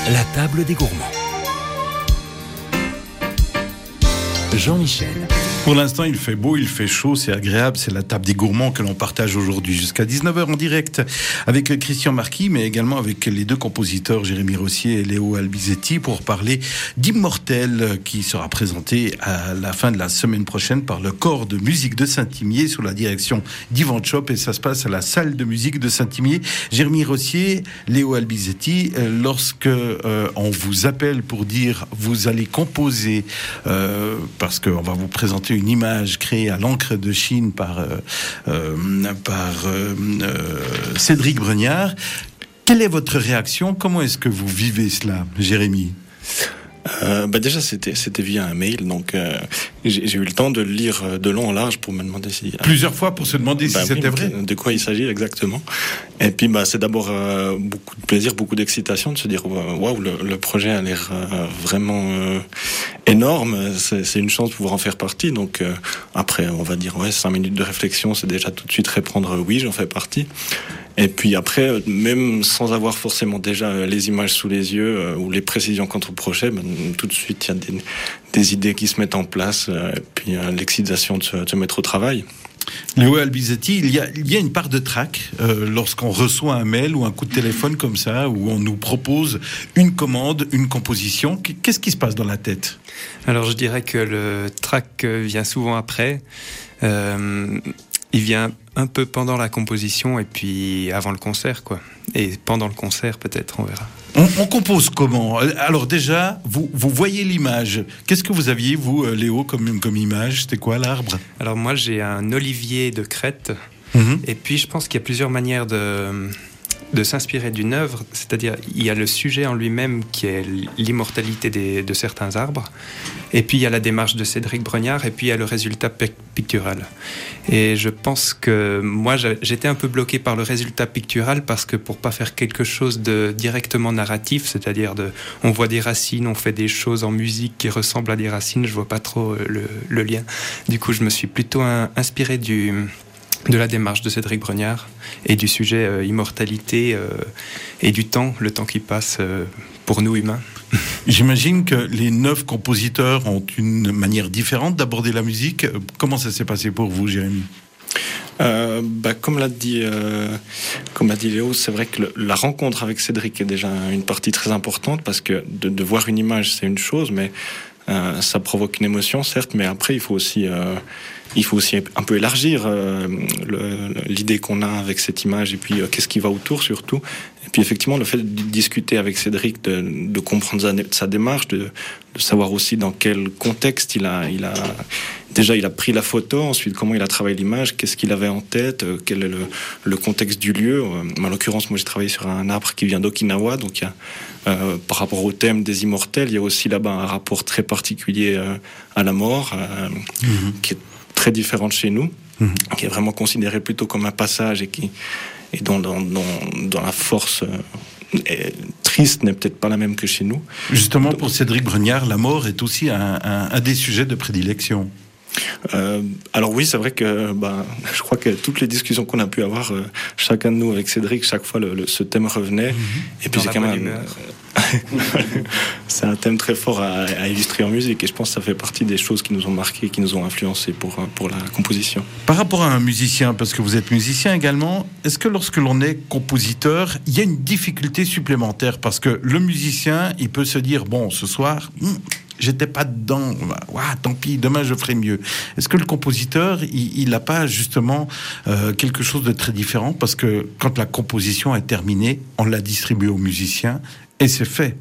La table des gourmands. Jean-Michel. Pour l'instant, il fait beau, il fait chaud, c'est agréable. C'est la table des gourmands que l'on partage aujourd'hui jusqu'à 19h en direct avec Christian Marquis, mais également avec les deux compositeurs, Jérémy Rossier et Léo Albizetti, pour parler d'Immortel, qui sera présenté à la fin de la semaine prochaine par le corps de musique de Saint-Imier sous la direction d'Yvan Chop, et ça se passe à la salle de musique de Saint-Imier. Jérémy Rossier, Léo Albizetti, lorsque on vous appelle pour dire vous allez composer, parce qu'on va vous présenter une image créée à l'encre de Chine par Cédric Bregnard. Quelle est votre réaction? Comment est-ce que vous vivez cela, Jérémy? Déjà c'était via un mail, donc j'ai eu le temps de le lire de long en large pour me demander si plusieurs fois pour se demander si c'était vrai. De quoi il s'agit exactement. Et puis c'est d'abord beaucoup de plaisir, beaucoup d'excitation de se dire waouh, le projet a l'air vraiment énorme. C'est une chance de pouvoir en faire partie. Donc après on va dire 5 minutes de réflexion, c'est déjà tout de suite répondre oui, j'en fais partie. Et puis après, même sans avoir forcément déjà les images sous les yeux ou les précisions quant au projet, tout de suite il y a des idées qui se mettent en place, et puis l'excitation de se mettre au travail. Léo Albizetti, il y a une part de trac lorsqu'on reçoit un mail ou un coup de téléphone comme ça, où on nous propose une commande, une composition. Qu'est-ce qui se passe dans la tête? Alors je dirais que le trac vient souvent après. Il vient un peu pendant la composition et puis avant le concert, quoi. Et pendant le concert, peut-être, on verra. On compose comment? Alors déjà, vous voyez l'image. Qu'est-ce que vous aviez, vous, Léo, comme image? C'était quoi, l'arbre? Alors moi, j'ai un olivier de Crète. Et puis, je pense qu'il y a plusieurs manières de s'inspirer d'une œuvre, c'est-à-dire il y a le sujet en lui-même qui est l'immortalité de certains arbres, et puis il y a la démarche de Cédric Bregnard, et puis il y a le résultat pictural. Et je pense que moi j'étais un peu bloqué par le résultat pictural, parce que pour pas faire quelque chose de directement narratif, c'est-à-dire on voit des racines, on fait des choses en musique qui ressemblent à des racines, je vois pas trop le lien. Du coup je me suis plutôt inspiré de la démarche de Cédric Bregnard et du sujet immortalité et du temps, le temps qui passe pour nous humains. J'imagine que les 9 compositeurs ont une manière différente d'aborder la musique. Comment ça s'est passé pour vous, Jérémy? Comme l'a dit Léo, c'est vrai que la rencontre avec Cédric est déjà une partie très importante, parce que de voir une image, c'est une chose, mais ça provoque une émotion, certes, mais après il faut aussi un peu élargir l'idée qu'on a avec cette image, et puis qu'est-ce qui va autour surtout. Et puis effectivement, le fait de discuter avec Cédric, de comprendre sa démarche, de savoir aussi dans quel contexte il a pris la photo, ensuite comment il a travaillé l'image, qu'est-ce qu'il avait en tête, quel est le contexte du lieu. En l'occurrence, moi j'ai travaillé sur un arbre qui vient d'Okinawa, donc il y a, par rapport au thème des immortels, il y a aussi là-bas un rapport très particulier à la mort, qui est très différent de chez nous, qui est vraiment considéré plutôt comme un passage, et dont la force triste n'est peut-être pas la même que chez nous. Justement, pour Cédric Bregnard, la mort est aussi un des sujets de prédilection. Alors oui, c'est vrai que je crois que toutes les discussions qu'on a pu avoir, chacun de nous avec Cédric, chaque fois ce thème revenait. Et puis c'est quand même c'est un thème très fort à illustrer en musique, et je pense que ça fait partie des choses qui nous ont marqué, qui nous ont influencé pour la composition. Par rapport à un musicien, parce que vous êtes musicien également, est-ce que lorsque l'on est compositeur, il y a une difficulté supplémentaire? Parce que le musicien, il peut se dire, bon, ce soir, j'étais pas dedans, tant pis, demain je ferai mieux. Est-ce que le compositeur, il n'a pas justement quelque chose de très différent? Parce que quand la composition est terminée, on la distribue aux musiciens, et c'est fait.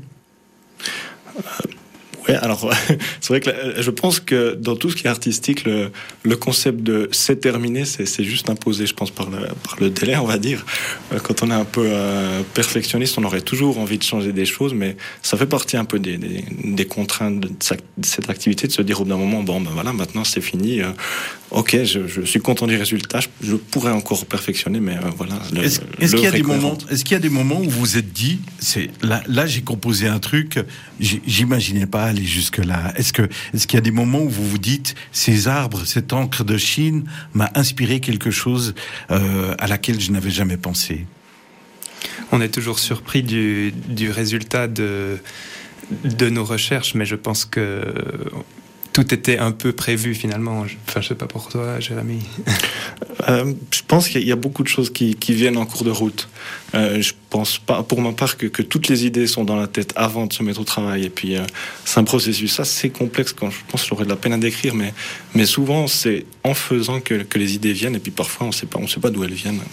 Ouais, alors c'est vrai que je pense que dans tout ce qui est artistique, le concept de c'est terminé, c'est juste imposé, je pense, par le délai, on va dire. Quand on est un peu perfectionniste, on aurait toujours envie de changer des choses, mais ça fait partie un peu des contraintes de cette activité, de se dire au bout d'un moment, voilà, maintenant c'est fini. Ok, je suis content du résultat, je pourrais encore perfectionner, mais voilà. Est-ce qu'il y a des moments où vous vous êtes dit, là j'ai composé un truc, j'imaginais pas aller jusque-là. Est-ce qu'il y a des moments où vous vous dites, ces arbres, cette encre de Chine m'a inspiré quelque chose à laquelle je n'avais jamais pensé? On est toujours surpris du résultat de nos recherches, mais je pense que tout était un peu prévu finalement. Enfin, je sais pas pour toi, Jérémy. Je pense qu'il y a beaucoup de choses qui viennent en cours de route. Je pense pas, pour ma part, que toutes les idées sont dans la tête avant de se mettre au travail. Et puis, c'est un processus assez complexe. Quand je pense que j'aurais de la peine à décrire, mais souvent c'est en faisant que les idées viennent. Et puis parfois, on sait pas d'où elles viennent.